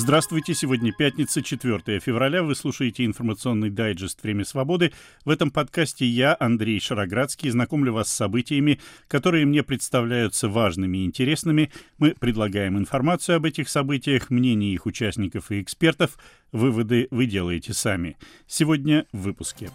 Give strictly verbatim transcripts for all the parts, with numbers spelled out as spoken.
Здравствуйте, сегодня пятница, четвёртое февраля. Вы слушаете информационный дайджест «Время свободы». В этом подкасте я, Андрей Шароградский, знакомлю вас с событиями, которые мне представляются важными и интересными. Мы предлагаем информацию об этих событиях, мнения их участников и экспертов. Выводы вы делаете сами. Сегодня в выпуске.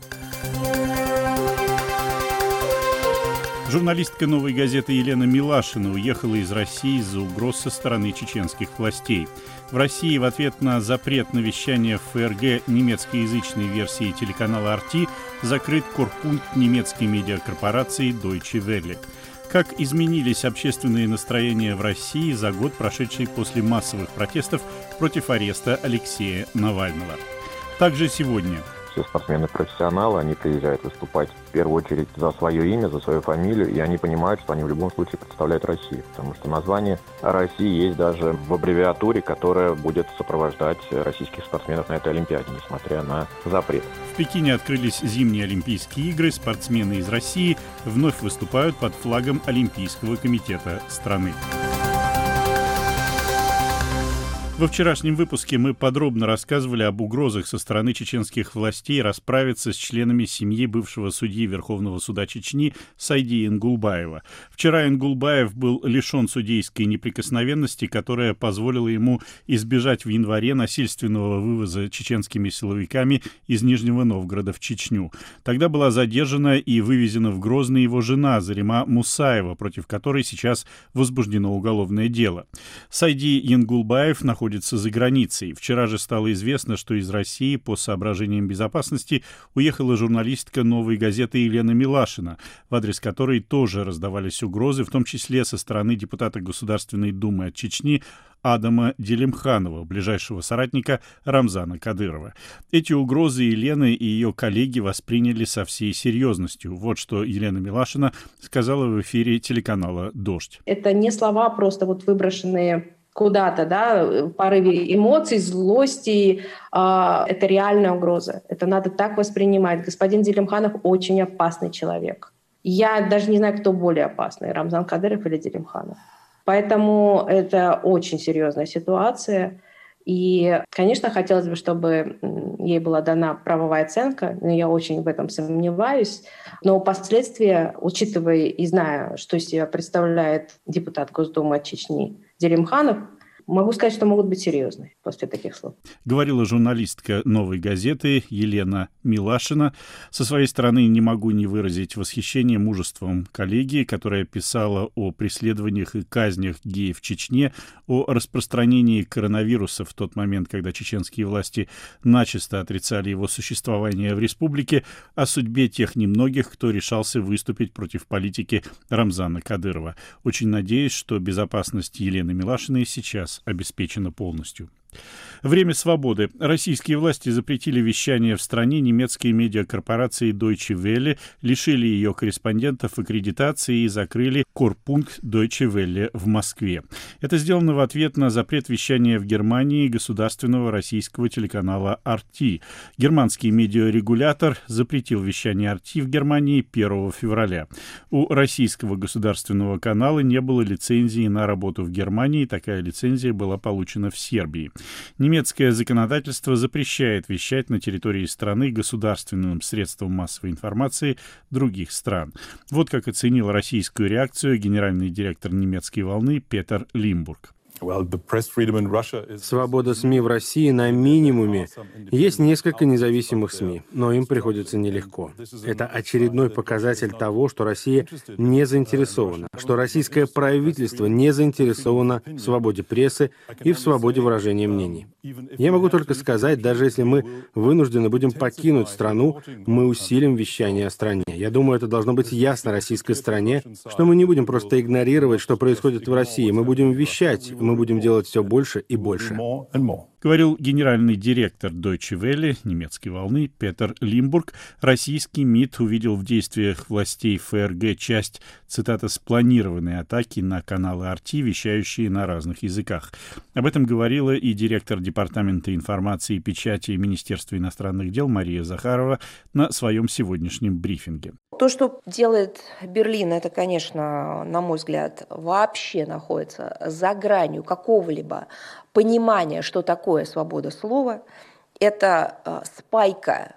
Журналистка «Новой газеты» Елена Милашина уехала из России из-за угроз со стороны чеченских властей. В России в ответ на запрет на вещание в ФРГ немецкоязычной версии телеканала эр ти закрыт корпункт немецкой медиакорпорации Deutsche Welle. Как изменились общественные настроения в России за год, прошедший после массовых протестов против ареста Алексея Навального. Также сегодня. Все спортсмены-профессионалы, они приезжают выступать в первую очередь за свое имя, за свою фамилию, и они понимают, что они в любом случае представляют Россию, потому что название России есть даже в аббревиатуре, которая будет сопровождать российских спортсменов на этой Олимпиаде, несмотря на запрет. В Пекине открылись зимние Олимпийские игры, спортсмены из России вновь выступают под флагом Олимпийского комитета страны. Во вчерашнем выпуске мы подробно рассказывали об угрозах со стороны чеченских властей расправиться с членами семьи бывшего судьи Верховного суда Чечни Сайди Ингулбаева. Вчера Ингулбаев был лишен судейской неприкосновенности, которая позволила ему избежать в январе насильственного вывоза чеченскими силовиками из Нижнего Новгорода в Чечню. Тогда была задержана и вывезена в Грозный его жена Зарима Мусаева, против которой сейчас возбуждено уголовное дело. Сайди Ингулбаев находится за границей. Вчера же стало известно, что из России по соображениям безопасности уехала журналистка «Новой газеты» Елена Милашина, в адрес которой тоже раздавались угрозы, в том числе со стороны депутата Государственной Думы от Чечни Адама Делимханова, ближайшего соратника Рамзана Кадырова. Эти угрозы Елена и ее коллеги восприняли со всей серьезностью. Вот что Елена Милашина сказала в эфире телеканала «Дождь». Это не слова просто вот выброшенные куда-то, да, в порыве эмоций, злости. Э, это реальная угроза. Это надо так воспринимать. Господин Делимханов очень опасный человек. Я даже не знаю, кто более опасный, Рамзан Кадыров или Делимханов. Поэтому это очень серьезная ситуация. И, конечно, хотелось бы, чтобы ей была дана правовая оценка, но я очень в этом сомневаюсь. Но последствия, учитывая и зная, что из себя представляет депутат Госдумы от Чечни Делимханов, могу сказать, что могут быть серьезные после таких слов. Говорила журналистка «Новой газеты» Елена Милашина. Со своей стороны не могу не выразить восхищение мужеством коллеги, которая писала о преследованиях и казнях геев в Чечне, о распространении коронавируса в тот момент, когда чеченские власти начисто отрицали его существование в республике, о судьбе тех немногих, кто решался выступить против политики Рамзана Кадырова. Очень надеюсь, что безопасность Елены Милашиной сейчас обеспечено полностью. Время свободы. Российские власти запретили вещание в стране немецкой медиакорпорации Deutsche Welle, лишили ее корреспондентов аккредитации и закрыли корпункт Deutsche Welle в Москве. Это сделано в ответ на запрет вещания в Германии государственного российского телеканала эр ти. Германский медиарегулятор запретил вещание эр ти в Германии первого февраля. У российского государственного канала не было лицензии на работу в Германии, такая лицензия была получена в Сербии. Немецкое законодательство запрещает вещать на территории страны государственным средствам массовой информации других стран. Вот как оценил российскую реакцию генеральный директор немецкой волны Петер Лимбург. Свобода СМИ в России на минимуме. Есть несколько независимых СМИ, но им приходится нелегко. Это очередной показатель того, что Россия не заинтересована, что российское правительство не заинтересовано в свободе прессы и в свободе выражения мнений. Я могу только сказать, даже если мы вынуждены будем покинуть страну, мы усилим вещание о стране. Я думаю, это должно быть ясно российской стороне, что мы не будем просто игнорировать, что происходит в России. Мы будем вещать, мы будем делать все больше и больше. Говорил генеральный директор Deutsche Welle немецкой волны Петер Лимбург. Российский МИД увидел в действиях властей ФРГ часть, цитата, «спланированной атаки на каналы эр ти, вещающие на разных языках». Об этом говорила и директор Департамента информации и печати Министерства иностранных дел Мария Захарова на своем сегодняшнем брифинге. то, что делает Берлин, это, конечно, на мой взгляд, вообще находится за гранью какого-либо понимания, что такое свобода слова. Это спайка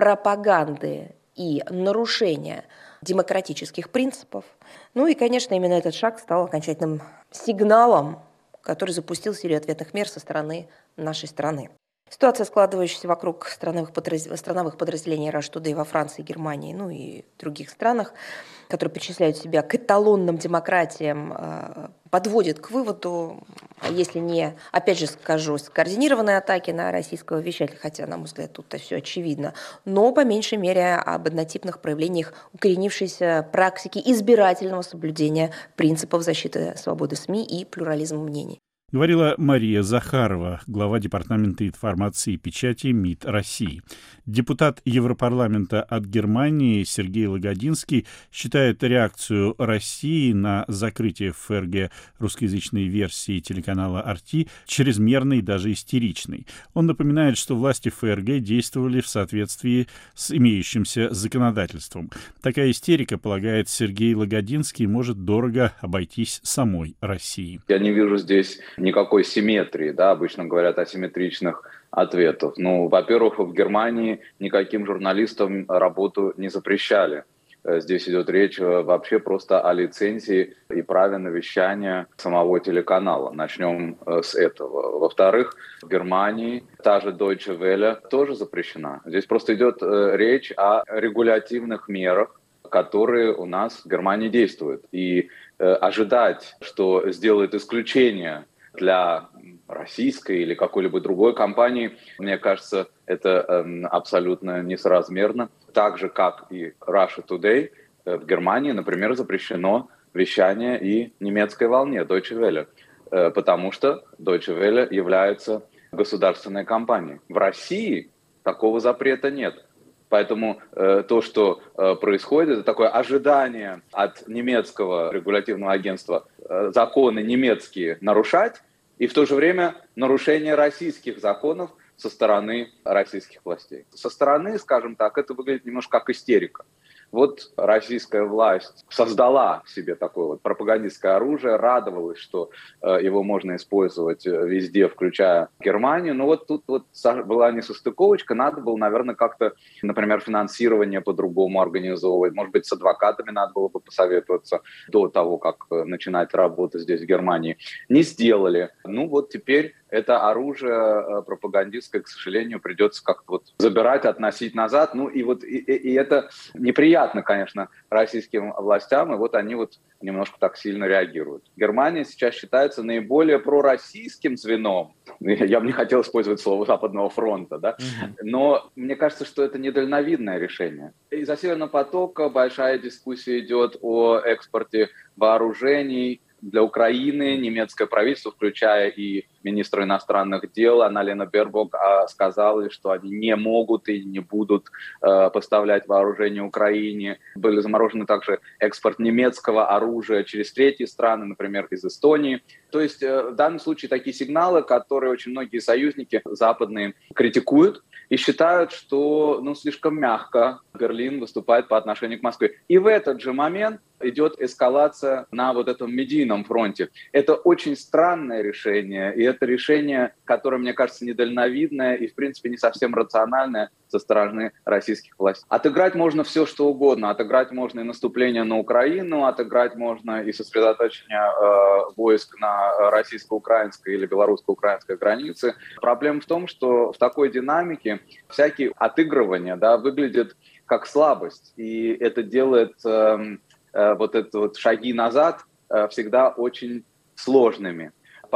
пропаганды и нарушения демократических принципов. Ну и, конечно, именно этот шаг стал окончательным сигналом, который запустил серию ответных мер со стороны нашей страны. Ситуация, складывающаяся вокруг страновых, подраз... страновых подразделений Russia Today во Франции, Германии, ну и других странах, которые причисляют себя к эталонным демократиям, подводит к выводу, если не, опять же скажу, скоординированные атаки на российского вещателя, хотя, на мой взгляд, тут-то все очевидно, но по меньшей мере об однотипных проявлениях укоренившейся практики избирательного соблюдения принципов защиты свободы СМИ и плюрализма мнений. Говорила Мария Захарова, глава Департамента информации и печати МИД России. Депутат Европарламента от Германии Сергей Лагодинский считает реакцию России на закрытие в ФРГ русскоязычной версии телеканала ар ти чрезмерной и даже истеричной. Он напоминает, что власти ФРГ действовали в соответствии с имеющимся законодательством. Такая истерика, полагает Сергей Лагодинский, может дорого обойтись самой России. Я не вижу здесь никакой симметрии, да, обычно говорят о симметричных ответах. Ну, во-первых, в Германии никаким журналистам работу не запрещали. Здесь идет речь вообще просто о лицензии и праве на вещание самого телеканала. Начнем с этого. Во-вторых, в Германии та же Deutsche Welle тоже запрещена. Здесь просто идет речь о регулятивных мерах, которые у нас в Германии действуют. И ожидать, что сделают исключение для российской или какой-либо другой компании, мне кажется, это э, абсолютно несоразмерно. Так же, как и Russia Today, э, в Германии, например, запрещено вещание и немецкой волне Deutsche Welle, э, потому что Deutsche Welle является государственной компанией. В России такого запрета нет. Поэтому э, то, что э, происходит, это такое ожидание от немецкого регулятивного агентства э, законы немецкие нарушать, и в то же время нарушение российских законов со стороны российских властей. Со стороны, скажем так, это выглядит немножко как истерика. Вот российская власть создала себе такое вот пропагандистское оружие, радовалась, что э, его можно использовать везде, включая Германию. Но вот тут вот была несостыковочка, надо было, наверное, как-то, например, финансирование по-другому организовывать. Может быть, с адвокатами надо было бы посоветоваться до того, как начинать работу здесь, в Германии. Не сделали. Ну вот теперь это оружие пропагандистское, к сожалению, придется как-то вот забирать, относить назад. Ну и вот и, и это неприятно, конечно, российским властям, и вот они вот немножко так сильно реагируют. Германия сейчас считается наиболее пророссийским звеном. Я бы не хотел использовать слово «Западного фронта», да? Но мне кажется, что это недальновидное решение. Из-за Северного потока большая дискуссия идет о экспорте вооружений для Украины. Немецкое правительство, включая и министра иностранных дел Анна-Лена Бербок, сказала, что они не могут и не будут э, поставлять вооружение Украине. Были заморожены также экспорт немецкого оружия через третьи страны, например, из Эстонии. То есть э, в данном случае такие сигналы, которые очень многие союзники западные критикуют и считают, что ну, слишком мягко Берлин выступает по отношению к Москве. И в этот же момент идет эскалация на вот этом медийном фронте. Это очень странное решение, и это решение, которое, мне кажется, недальновидное и, в принципе, не совсем рациональное со стороны российских властей. Отыграть можно все, что угодно. Отыграть можно и наступление на Украину, отыграть можно и сосредоточение э, войск на российско-украинской или белорусско-украинской границе. Проблема в том, что в такой динамике всякие отыгрывания, да, выглядят как слабость, и это делает э, э, вот эти вот шаги назад э, всегда очень сложными.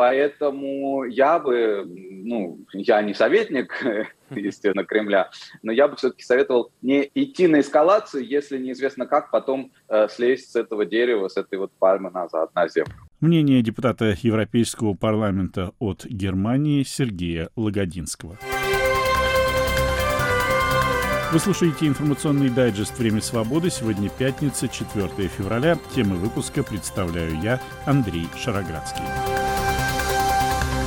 Поэтому я бы, ну, я не советник, естественно, Кремля, но я бы все-таки советовал не идти на эскалацию, если неизвестно как потом э, слезть с этого дерева, с этой вот пальмы назад на землю. Мнение депутата Европейского парламента от Германии Сергея Лагодинского. Вы слушаете информационный дайджест «Время свободы». Сегодня пятница, четвёртое февраля. Темы выпуска представляю я, Андрей Шароградский.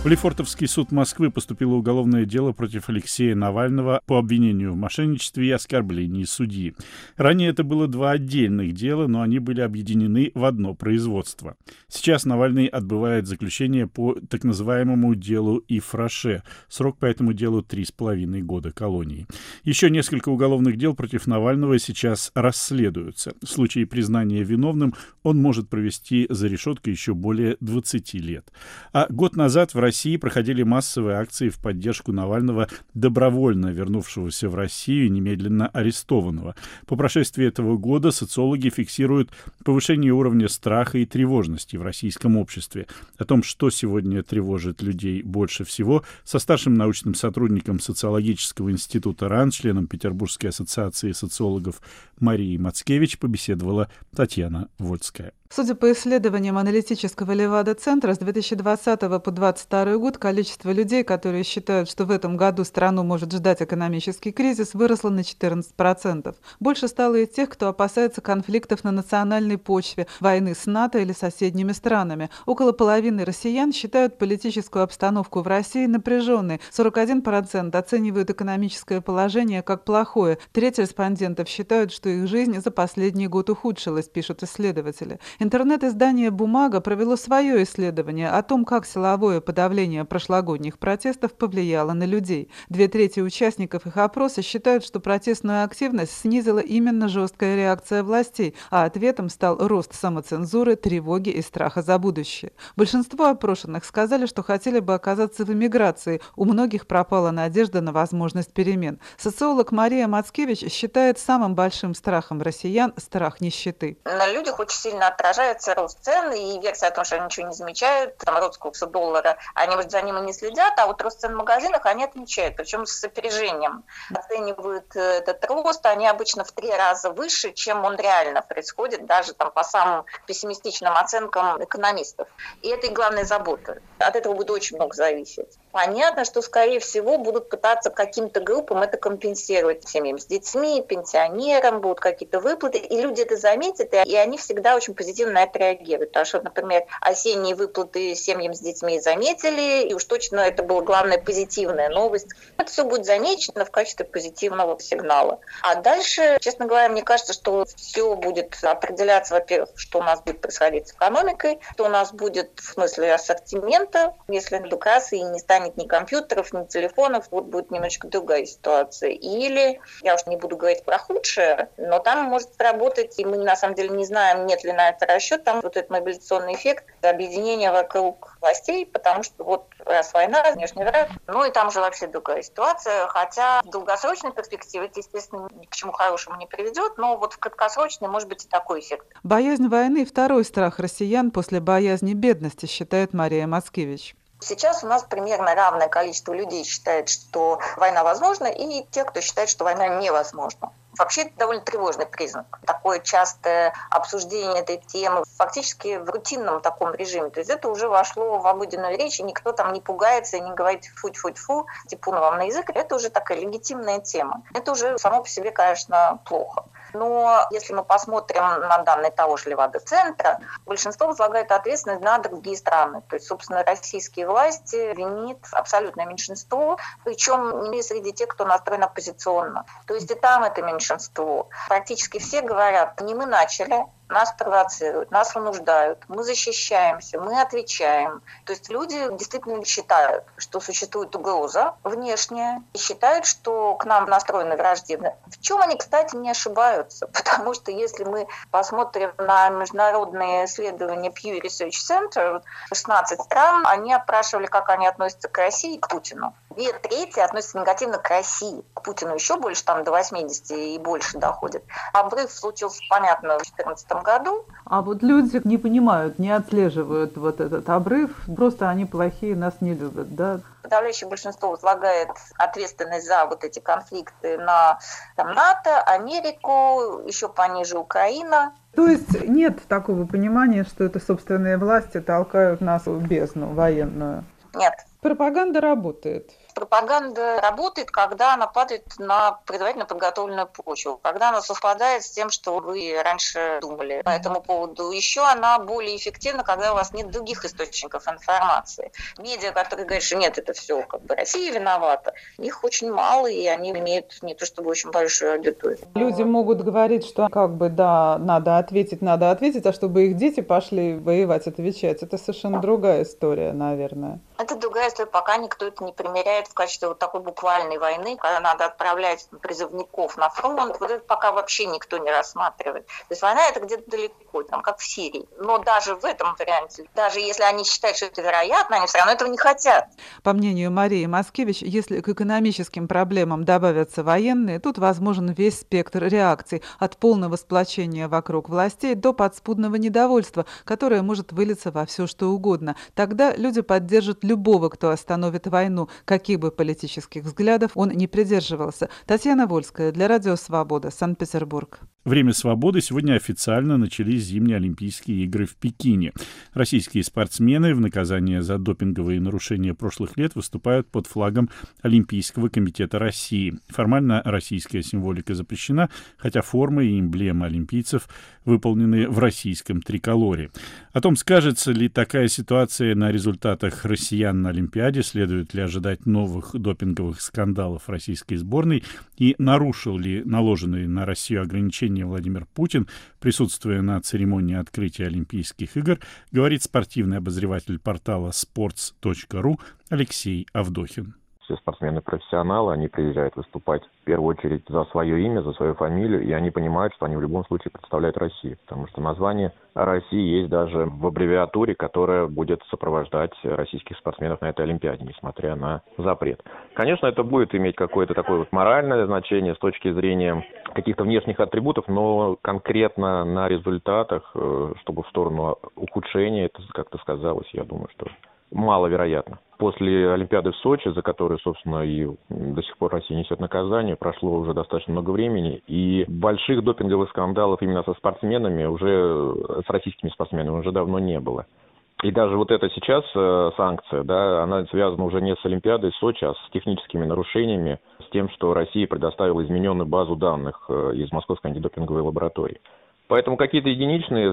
В Лефортовский суд Москвы поступило уголовное дело против Алексея Навального по обвинению в мошенничестве и оскорблении судьи. Ранее это было два отдельных дела, но они были объединены в одно производство. Сейчас Навальный отбывает заключение по так называемому делу Ифраше. Срок по этому делу три с половиной года колонии. Еще несколько уголовных дел против Навального сейчас расследуются. В случае признания виновным он может провести за решеткой еще более двадцати лет. А год назад в России В России проходили массовые акции в поддержку Навального, добровольно вернувшегося в Россию и немедленно арестованного. По прошествии этого года социологи фиксируют повышение уровня страха и тревожности в российском обществе. О том, что сегодня тревожит людей больше всего, со старшим научным сотрудником социологического института РАН, членом Петербургской ассоциации социологов Марией Мацкевич, побеседовала Татьяна Вольская. Судя по исследованиям аналитического Левада-центра, с две тысячи двадцатого по две тысячи двадцать второй год количество людей, которые считают, что в этом году страну может ждать экономический кризис, выросло на четырнадцать процентов. Больше стало и тех, кто опасается конфликтов на национальной почве, войны с НАТО или соседними странами. Около половины россиян считают политическую обстановку в России напряженной. сорок один процент оценивают экономическое положение как плохое. Треть респондентов считают, что их жизнь за последний год ухудшилась, пишут исследователи. Интернет-издание «Бумага» провело свое исследование о том, как силовое подавление прошлогодних протестов повлияло на людей. Две трети участников их опроса считают, что протестную активность снизила именно жесткая реакция властей, а ответом стал рост самоцензуры, тревоги и страха за будущее. Большинство опрошенных сказали, что хотели бы оказаться в эмиграции. У многих пропала надежда на возможность перемен. Социолог Мария Мацкевич считает самым большим страхом россиян страх нищеты. На людях очень сильно отражается рост цен и версия о том, что они ничего не замечают, там рост курса доллара, они, может, за ним и не следят, а вот рост цен в магазинах они отмечают, причем с опережением. Оценивают этот рост, они обычно в три раза выше, чем он реально происходит, даже там по самым пессимистичным оценкам экономистов. И это и главная забота. От этого будет очень много зависеть. Понятно, что, скорее всего, будут пытаться каким-то группам это компенсировать. Семьям с детьми, пенсионерам будут какие-то выплаты, и люди это заметят, и они всегда очень позитивно на это реагируют. Потому что, например, осенние выплаты семьям с детьми заметили, и уж точно это была главная позитивная новость. Это все будет замечено в качестве позитивного сигнала. А дальше, честно говоря, мне кажется, что все будет определяться, во-первых, что у нас будет происходить с экономикой, что у нас будет в смысле ассортимента, если как раз и не станет ни компьютеров, ни телефонов, вот будет немножечко другая ситуация. Или, я уж не буду говорить про худшее, но там может сработать, и мы на самом деле не знаем, нет ли на это расчет, там вот этот мобилизационный эффект объединения вокруг властей, потому что вот раз война, внешний враг, ну и там же вообще другая ситуация, хотя в долгосрочной перспективе это, естественно, ни к чему хорошему не приведет, но вот в краткосрочной может быть и такой эффект. Боязнь войны – второй страх россиян после боязни бедности, считает Мария Мацкевич. Сейчас у нас примерно равное количество людей считает, что война возможна, и те, кто считает, что война невозможна. Вообще это довольно тревожный признак. Такое частое обсуждение этой темы фактически в рутинном таком режиме. То есть это уже вошло в обыденную речь, и никто там не пугается и не говорит фу-фу-фу, типун вам на язык. Это уже такая легитимная тема. Это уже само по себе, конечно, плохо. Но если мы посмотрим на данные того же Левада-центра, большинство возлагает ответственность на другие страны. То есть, собственно, российские власти винит абсолютное меньшинство, причем не среди тех, кто настроен оппозиционно. То есть и там это меньшинство. Практически все говорят, не мы начали, нас провоцируют, нас вынуждают, мы защищаемся, мы отвечаем. То есть люди действительно считают, что существует угроза внешняя, и считают, что к нам настроены враждебно. В чем они, кстати, не ошибаются, потому что если мы посмотрим на международные исследования Pew Research Center, шестнадцать стран, они опрашивали, как они относятся к России и к Путину. Две трети относятся негативно к России. К Путину еще больше, там до восьмидесяти и больше доходит. Обрыв случился, понятно, в две тысячи четырнадцатом году. А вот люди не понимают, не отслеживают вот этот обрыв, просто они плохие, нас не любят, да? Подавляющее большинство возлагает ответственность за вот эти конфликты на там, НАТО, Америку, еще пониже Украина. То есть нет такого понимания, что это собственные власти толкают нас в бездну военную? Нет. Пропаганда работает. пропаганда работает, когда она падает на предварительно подготовленную почву, когда она совпадает с тем, что вы раньше думали по этому поводу. Еще она более эффективна, когда у вас нет других источников информации. Медиа, которые говорят, что нет, это все как бы Россия виновата, их очень мало, и они имеют не то чтобы очень большую аудиторию. Люди могут говорить, что как бы да, надо ответить, надо ответить, а чтобы их дети пошли воевать, отвечать, это совершенно другая история, наверное. Это другая история, пока никто это не примеряет в качестве вот такой буквальной войны, когда надо отправлять призывников на фронт, вот это пока вообще никто не рассматривает. То есть война это где-то далеко, там, как в Сирии. Но даже в этом варианте, даже если они считают, что это вероятно, они все равно этого не хотят. По мнению Марии Маскевич, если к экономическим проблемам добавятся военные, тут возможен весь спектр реакций, от полного сплочения вокруг властей до подспудного недовольства, которое может вылиться во все что угодно. Тогда люди поддержат любого, кто остановит войну, каких бы политических взглядов он не придерживался. Татьяна Вольская для Радио Свобода, Санкт-Петербург. Время свободы. Сегодня официально начались зимние Олимпийские игры в Пекине. Российские спортсмены в наказание за допинговые нарушения прошлых лет выступают под флагом Олимпийского комитета России. Формально российская символика запрещена, хотя формы и эмблемы олимпийцев выполнены в российском триколоре. О том, скажется ли такая ситуация на результатах россиян на Олимпиаде, следует ли ожидать новых допинговых скандалов российской сборной и нарушил ли наложенные на Россию ограничения Владимир Путин, присутствуя на церемонии открытия Олимпийских игр, говорит спортивный обозреватель портала спортс точка ру Алексей Авдохин. Все спортсмены профессионалы, они приезжают выступать в первую очередь за свое имя, за свою фамилию, и они понимают, что они в любом случае представляют Россию, потому что название России есть даже в аббревиатуре, которая будет сопровождать российских спортсменов на этой Олимпиаде, несмотря на запрет. Конечно, это будет иметь какое-то такое вот моральное значение с точки зрения каких-то внешних атрибутов, но конкретно на результатах, чтобы в сторону ухудшения, это как-то сказалось, я думаю, что маловероятно. После Олимпиады в Сочи, за которую, собственно, и до сих пор Россия несет наказание, прошло уже достаточно много времени, и больших допинговых скандалов именно со спортсменами, уже с российскими спортсменами уже давно не было. И даже вот эта сейчас э, санкция, да, она связана уже не с Олимпиадой в Сочи, а с техническими нарушениями, с тем, что Россия предоставила измененную базу данных э, из Московской антидопинговой лаборатории. Поэтому какие-то единичные,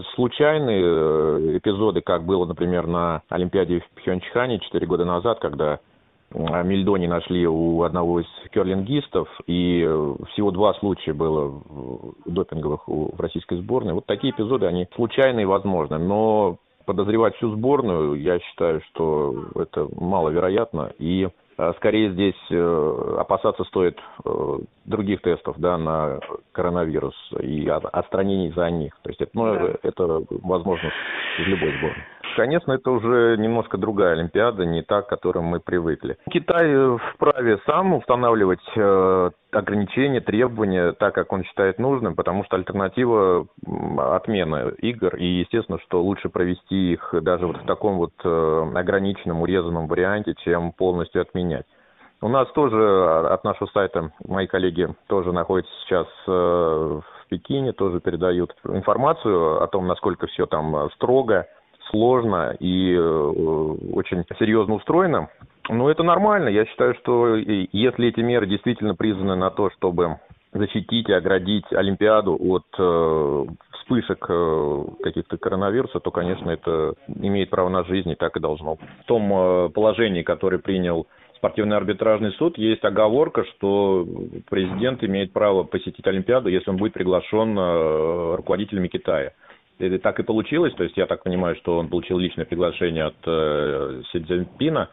случайные эпизоды, как было, например, на Олимпиаде в Пхёнчхане четыре года назад, когда мельдоний нашли у одного из керлингистов, и всего два случая было допинговых в российской сборной. Вот такие эпизоды, они случайные, возможно, но подозревать всю сборную, я считаю, что это маловероятно, и скорее здесь опасаться стоит других тестов, да, на коронавирус и отстранений за них. То есть это, ну, да. это возможно в любой сборной. Конечно, это уже немножко другая Олимпиада, не та, к которой мы привыкли. Китай вправе сам устанавливать э, ограничения, требования так, как он считает нужным, потому что альтернатива отмена игр, и естественно, что лучше провести их даже вот в таком вот э, ограниченном, урезанном варианте, чем полностью отменять. У нас тоже от нашего сайта, мои коллеги тоже находятся сейчас э, в Пекине, тоже передают информацию о том, насколько все там строго, сложно и э, очень серьезно устроено. Но это нормально. Я считаю, что если эти меры действительно призваны на то, чтобы защитить и оградить Олимпиаду от э, вспышек э, каких-то коронавируса, то, конечно, это имеет право на жизнь, и так и должно быть. В том э, положении, которое принял спортивный арбитражный суд, есть оговорка, что президент имеет право посетить Олимпиаду, если он будет приглашен э, руководителями Китая. И так и получилось, то есть я так понимаю, что он получил личное приглашение от э, Си Цзиньпина,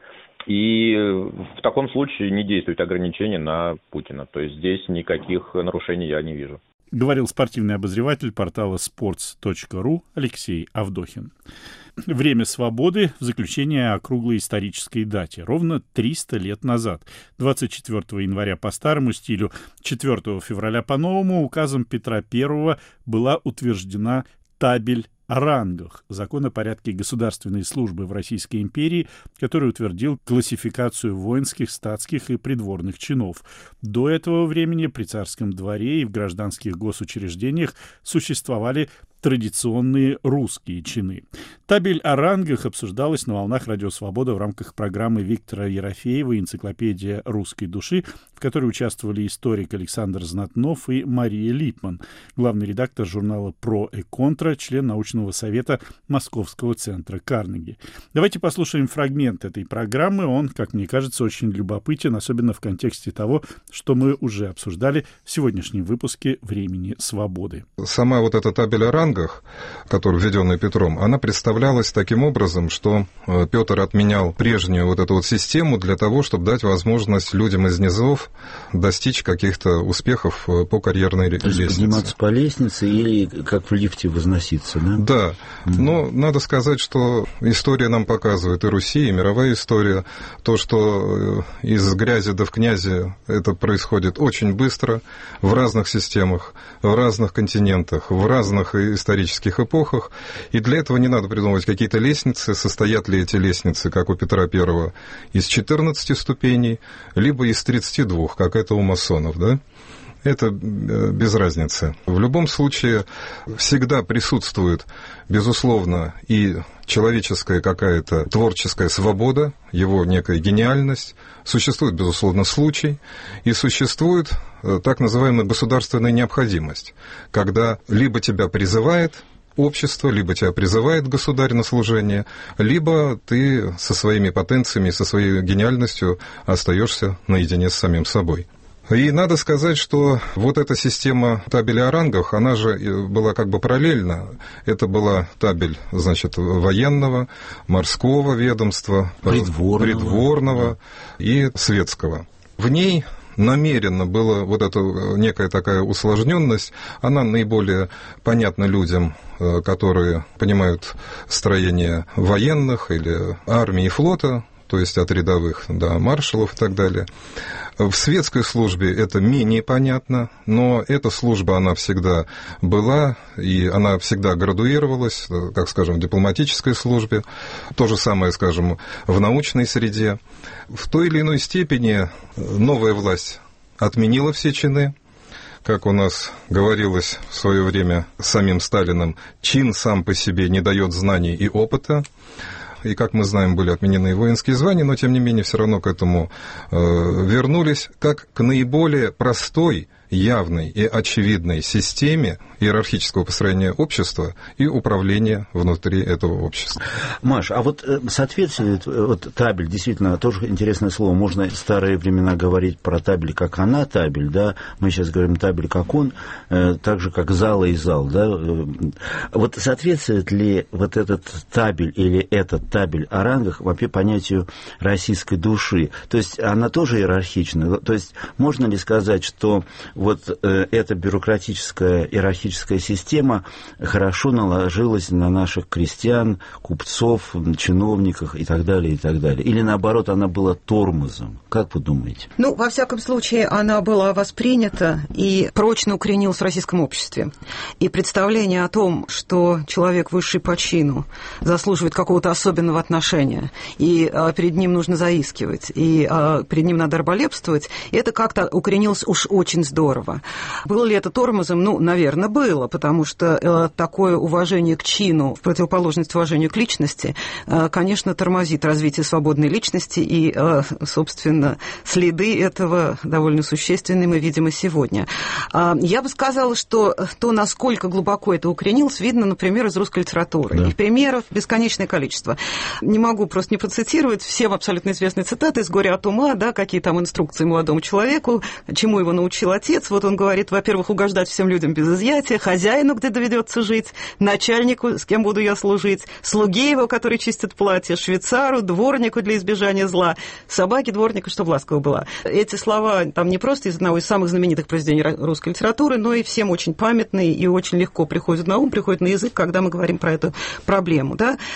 и в таком случае не действует ограничение на Путина. То есть здесь никаких нарушений я не вижу. Говорил спортивный обозреватель портала спортс точка ру Алексей Авдохин. Время свободы в заключение о круглой исторической дате. Ровно триста лет назад, двадцать четвёртого января по старому стилю, четвёртого февраля по новому, указом Петра Первого была утверждена табель о рангах, закон о порядке государственной службы в Российской империи, который утвердил классификацию воинских, статских и придворных чинов. До этого времени при царском дворе и в гражданских госучреждениях существовали традиционные русские чины. Табель о рангах обсуждалась на волнах Радио Свобода в рамках программы Виктора Ерофеева «Энциклопедия русской души», в которой участвовали историк Александр Знатнов и Мария Липман, главный редактор журнала «Про и контра», член научного совета Московского центра Карнеги. Давайте послушаем фрагмент этой программы. Он, как мне кажется, очень любопытен, особенно в контексте того, что мы уже обсуждали в сегодняшнем выпуске «Времени свободы». Сама вот эта табель о рангах, которая введенная Петром, она представляет таким образом, что Петр отменял прежнюю вот эту вот систему для того, чтобы дать возможность людям из низов достичь каких-то успехов по карьерной То есть лестнице. Подниматься по лестнице или как в лифте возноситься, да? Да, mm-hmm. но надо сказать, что история нам показывает, и Руси, и мировая история, то, что из грязи до в князи это происходит очень быстро, в разных системах, в разных континентах, в разных исторических эпохах, и для этого не надо придумывать какие-то лестницы, состоят ли эти лестницы, как у Петра Первого, из четырнадцати ступеней, либо из тридцати двух, как это у масонов, да? Это без разницы. В любом случае всегда присутствует, безусловно, и человеческая какая-то творческая свобода, его некая гениальность, существует, безусловно, случай, и существует так называемая государственная необходимость, когда либо тебя призывает общество, либо тебя призывает государь на служение, либо ты со своими потенциями, со своей гениальностью остаешься наедине с самим собой. И надо сказать, что вот эта система табели о рангах, она же была как бы параллельна. Это была табель, значит, военного, морского ведомства, придворного, придворного и светского. В ней намеренно была вот эта некая такая усложненность, она наиболее понятна людям, которые понимают строение военных или армии и флота, то есть от рядовых до маршалов и так далее. В светской службе это менее понятно, но эта служба, она всегда была, и она всегда градуировалась, как, скажем, в дипломатической службе, то же самое, скажем, в научной среде. В той или иной степени новая власть отменила все чины. Как у нас говорилось в свое время самим Сталиным, чин сам по себе не дает знаний и опыта. И, как мы знаем, были отменены и воинские звания, но, тем не менее, все равно к этому э, вернулись, как к наиболее простой, явной и очевидной системе иерархического построения общества и управления внутри этого общества. Маш, а вот соответствует вот табель, действительно, тоже интересное слово, можно в старые времена говорить про табель как она табель, да, мы сейчас говорим табель как он, так же как зала и зал, да, вот соответствует ли вот этот табель или этот табель о рангах вообще понятию российской души, то есть она тоже иерархична, то есть можно ли сказать, что вот э, эта бюрократическая иерархическая система хорошо наложилась на наших крестьян, купцов, чиновников и так далее, и так далее. Или наоборот, она была тормозом. Как вы думаете? Ну, во всяком случае, она была воспринята и прочно укоренилась в российском обществе. И представление о том, что человек высший по чину заслуживает какого-то особенного отношения, и а, перед ним нужно заискивать, и а, перед ним надо раболепствовать, это как-то укоренилось уж очень здорово. Было ли это тормозом? Ну, наверное, было, потому что э, такое уважение к чину в противоположность уважению к личности, э, конечно, тормозит развитие свободной личности, и, э, собственно, следы этого довольно существенные мы видим и сегодня. Э, я бы сказала, что то, насколько глубоко это укоренилось, видно, например, из русской литературы. Да. И примеров бесконечное количество. Не могу просто не процитировать всем абсолютно известные цитаты из «Горя от ума», да, какие там инструкции молодому человеку, чему его научил отец. Вот он говорит, во-первых, угождать всем людям без изъятия, хозяину, где доведется жить, начальнику, с кем буду я служить, слуге его, который чистит платье, швейцару, дворнику для избежания зла, собаке дворнику, чтобы ласково была. Эти слова там не просто из одного из самых знаменитых произведений русской литературы, но и всем очень памятные и очень легко приходят на ум, приходят на язык, когда мы говорим про эту проблему. Да?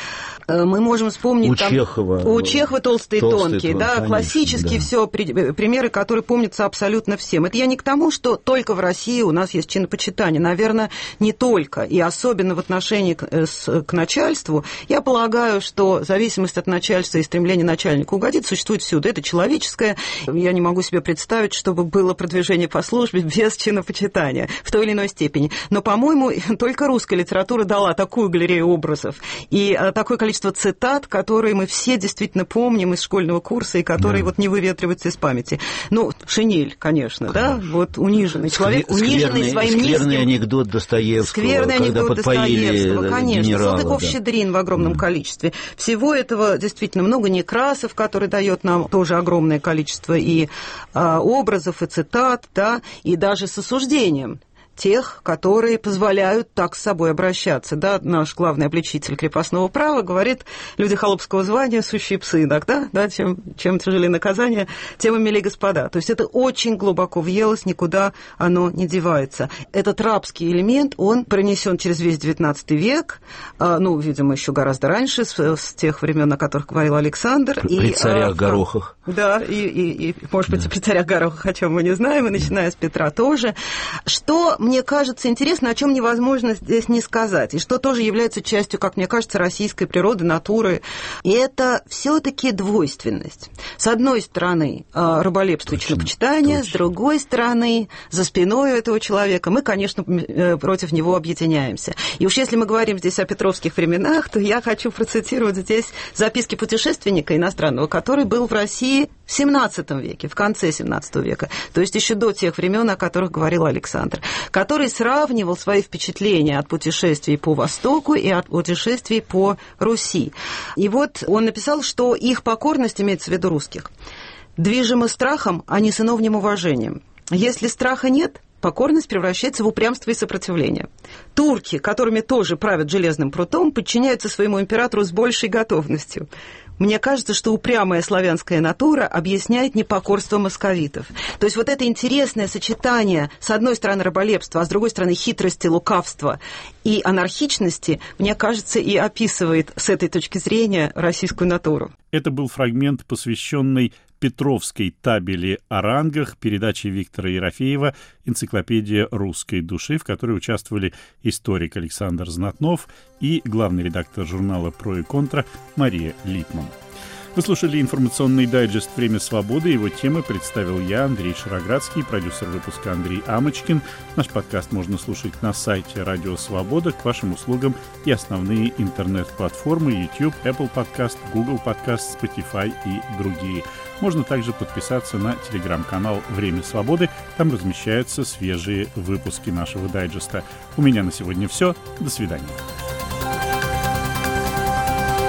Мы можем вспомнить... У там, Чехова. У Чехова толстые, толстые тонкие, тон, да, конечно, классические да. все примеры, которые помнятся абсолютно всем. Это я не к тому, что только в России у нас есть чинопочитание. Наверное, не только. И особенно в отношении к, с, к начальству. Я полагаю, что зависимость от начальства и стремление начальника угодить существует всюду. Это человеческое. Я не могу себе представить, чтобы было продвижение по службе без чинопочитания в той или иной степени. Но, по-моему, только русская литература дала такую галерею образов и такое количество цитат, которые мы все действительно помним из школьного курса и которые да. вот не выветриваются из памяти. Ну, Шинель, конечно, конечно. да, вот униженный человек, Сквер, униженный скверный, своим скверный низким... анекдот Достоевского, Скверный когда анекдот подпоили Достоевского, конечно, генерала, Салтыков-Щедрин да. в огромном да. количестве. Всего этого действительно много. Некрасов, который дает нам тоже огромное количество и а, образов, и цитат, да, и даже с осуждением тех, которые позволяют так с собой обращаться. Да? Наш главный обличитель крепостного права говорит, люди холопского звания – сущие псы иногда, да? чем, чем тяжелее наказание, тем и милее господа. То есть это очень глубоко въелось, никуда оно не девается. Этот рабский элемент, он пронесен через весь девятнадцатый век, ну, видимо, еще гораздо раньше, с, с тех времен, о которых говорил Александр. При и, царях а, Горохах. Да, и, и, и может быть, да. и при царях Горохах, о чем мы не знаем, и начиная с Петра тоже. Что мне кажется интересно, о чем невозможно здесь не сказать, и что тоже является частью, как мне кажется, российской природы, натуры, и это все-таки двойственность. С одной стороны, раболепство и чинопочитание, с другой стороны, за спиной этого человека мы, конечно, против него объединяемся. И уж если мы говорим здесь о петровских временах, то я хочу процитировать здесь записки путешественника иностранного, который был в России в семнадцатом веке, в конце семнадцатого века, то есть еще до тех времен, о которых говорил Александр, который сравнивал свои впечатления от путешествий по Востоку и от путешествий по Руси. И вот он написал, что их покорность, имеется в виду русских, движима страхом, а не сыновним уважением. Если страха нет, покорность превращается в упрямство и сопротивление. Турки, которыми тоже правят железным прутом, подчиняются своему императору с большей готовностью. Мне кажется, что упрямая славянская натура объясняет непокорство московитов. То есть вот это интересное сочетание, с одной стороны, раболепства, а с другой стороны, хитрости, лукавства и анархичности, мне кажется, и описывает с этой точки зрения российскую натуру. Это был фрагмент, посвященный Петровской табели о рангах, передачи Виктора Ерофеева «Энциклопедия русской души», в которой участвовали историк Александр Знатнов и главный редактор журнала «Про и контра» Мария Литман. Вы слушали информационный дайджест «Время свободы». Его темы представил я, Андрей Шароградский, продюсер выпуска Андрей Амочкин. Наш подкаст можно слушать на сайте «Радио Свобода», к вашим услугам и основные интернет-платформы YouTube, Apple Podcast, Google Podcast, Spotify и другие. Можно также подписаться на телеграм-канал «Время свободы». Там размещаются свежие выпуски нашего дайджеста. У меня на сегодня все. До свидания.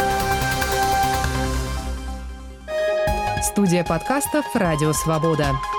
Студия подкастов «Радио Свобода».